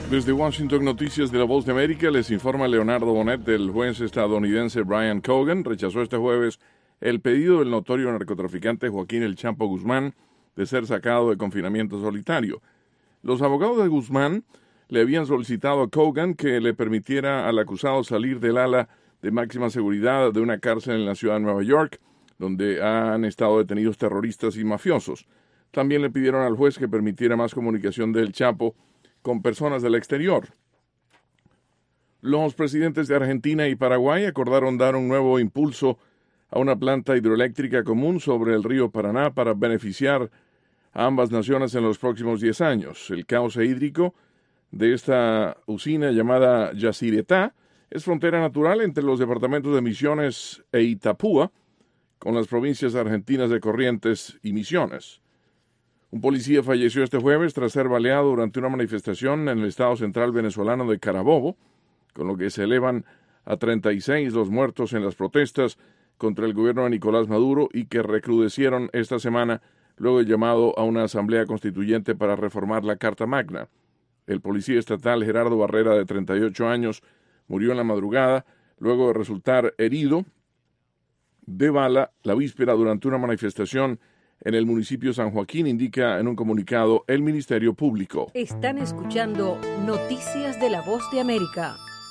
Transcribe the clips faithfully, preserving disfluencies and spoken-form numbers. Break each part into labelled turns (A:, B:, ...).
A: Desde Washington, Noticias de la Voz de América, les informa Leonardo Bonet. El juez estadounidense Brian Cogan rechazó este jueves el pedido del notorio narcotraficante Joaquín El Chapo Guzmán de ser sacado de confinamiento solitario. Los abogados de Guzmán le habían solicitado a Cogan que le permitiera al acusado salir del ala de máxima seguridad de una cárcel en la ciudad de Nueva York, donde han estado detenidos terroristas y mafiosos. También le pidieron al juez que permitiera más comunicación del Chapo con personas del exterior. Los presidentes de Argentina y Paraguay acordaron dar un nuevo impulso a una planta hidroeléctrica común sobre el río Paraná para beneficiar a ambas naciones en los próximos diez años. El cauce hídrico de esta usina llamada Yacyretá es frontera natural entre los departamentos de Misiones e Itapúa, con las provincias argentinas de Corrientes y Misiones. Un policía falleció este jueves tras ser baleado durante una manifestación en el estado central venezolano de Carabobo, con lo que se elevan a treinta y seis los muertos en las protestas contra el gobierno de Nicolás Maduro y que recrudecieron esta semana luego del llamado a una asamblea constituyente para reformar la Carta Magna. El policía estatal Gerardo Barrera, de treinta y ocho años, murió en la madrugada luego de resultar herido de bala la víspera durante una manifestación en el municipio de San Joaquín, indica en un comunicado el Ministerio Público.
B: Están escuchando Noticias de la Voz de América.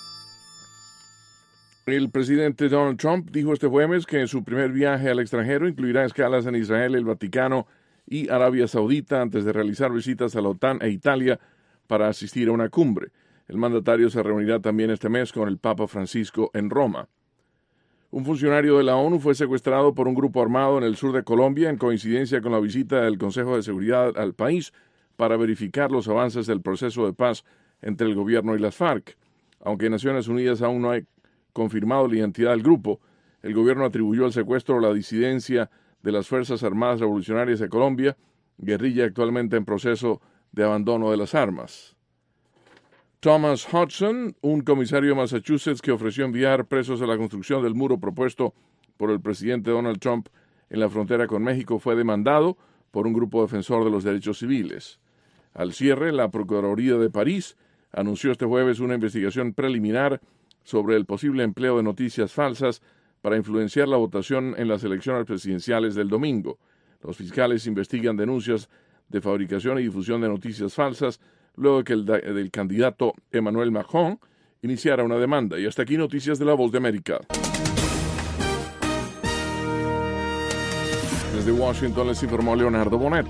A: El presidente Donald Trump dijo este jueves que su primer viaje al extranjero incluirá escalas en Israel, el Vaticano y Arabia Saudita antes de realizar visitas a la OTAN e Italia para asistir a una cumbre. El mandatario se reunirá también este mes con el Papa Francisco en Roma. Un funcionario de la ONU fue secuestrado por un grupo armado en el sur de Colombia en coincidencia con la visita del Consejo de Seguridad al país para verificar los avances del proceso de paz entre el gobierno y las FARC. Aunque Naciones Unidas aún no ha confirmado la identidad del grupo, el gobierno atribuyó el secuestro a la disidencia de las Fuerzas Armadas Revolucionarias de Colombia, guerrilla actualmente en proceso de abandono de las armas. Thomas Hudson, un comisario de Massachusetts que ofreció enviar presos a la construcción del muro propuesto por el presidente Donald Trump en la frontera con México, fue demandado por un grupo defensor de los derechos civiles. Al cierre, la Procuraduría de París anunció este jueves una investigación preliminar sobre el posible empleo de noticias falsas para influenciar la votación en las elecciones presidenciales del domingo. Los fiscales investigan denuncias de fabricación y difusión de noticias falsas luego de que el, el candidato Emmanuel Macron iniciara una demanda. Y hasta aquí Noticias de la Voz de América. Desde Washington les informó Leonardo Bonet.